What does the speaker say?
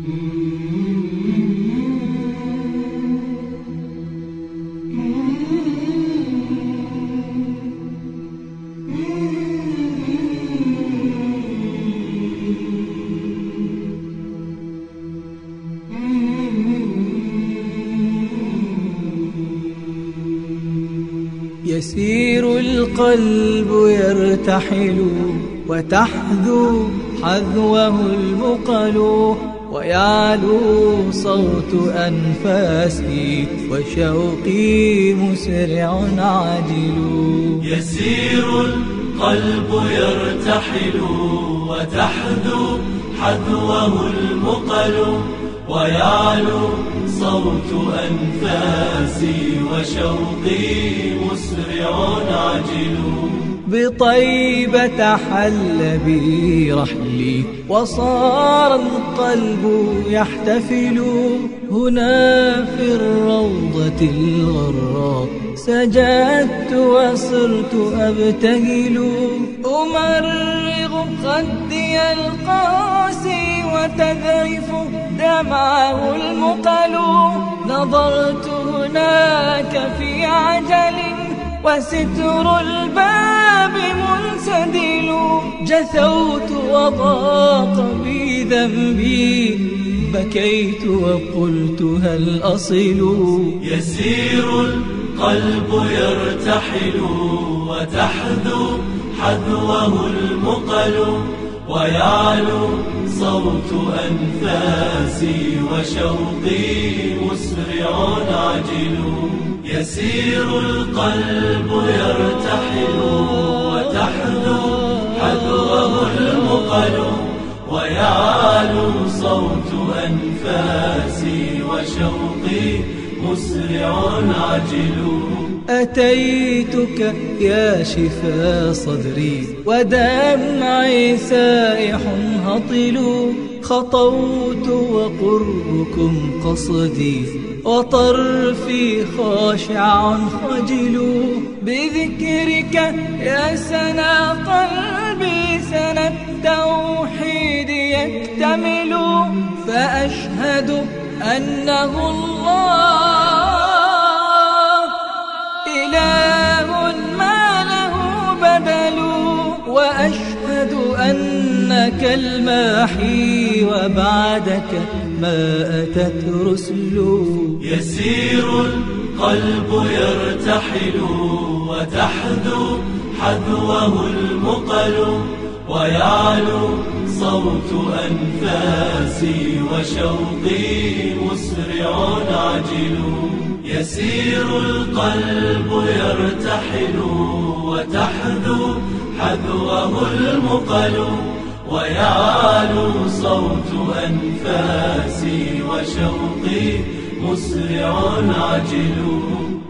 يسير القلب يرتحل وتحذو حذوه المقل، ويعلو صوت أنفاسي وشوقي مسرع عاجل. يسير القلب يرتحل وتحذو حذوه المقل، ويعلو صوت أنفاسي وشوقي مسرع عاجل. بطيبة حل بي رحلي وصار القلب يحتفل، هنا في الروضة الغراء سجدت وصرت أبتهل. أمرغ خدي القاسي وتذرف دمعه المقل، نظرت هناك في عجل وستر الباب منسدل. جثوت وضاق بي ذنبي، بكيت وقلت هل أصل. يسير القلب يرتحل وتحذو حذوه المقل، ويعلو صوت أنفاسي وشوقي مسرع عاجل. يسير القلب يرتحل وتحذو حذوه المقل، ويعلو صوت أنفاسي وشوقي مسرع عاجل. أتيتك يا شفا صدري ودمعي سائح هطل، خطوت وقربكم قصدي وطرفي خاشع خجل. بذكرك يا سنا قلبي سنا التوحيد يكتمل، فأشهد أنه الله إله ما له بدل، وأشهد أنك الماحي وبعدك ما أتت رسل. يسير القلب يرتحل وتحذو حذوه المقل، ويعلو صوت أنفاسي وشوقي مسرع عاجل. يسير القلب يرتحل وتحذو حذوه المقل، ويعلو صوت أنفاسي وشوقي مسرع عاجل.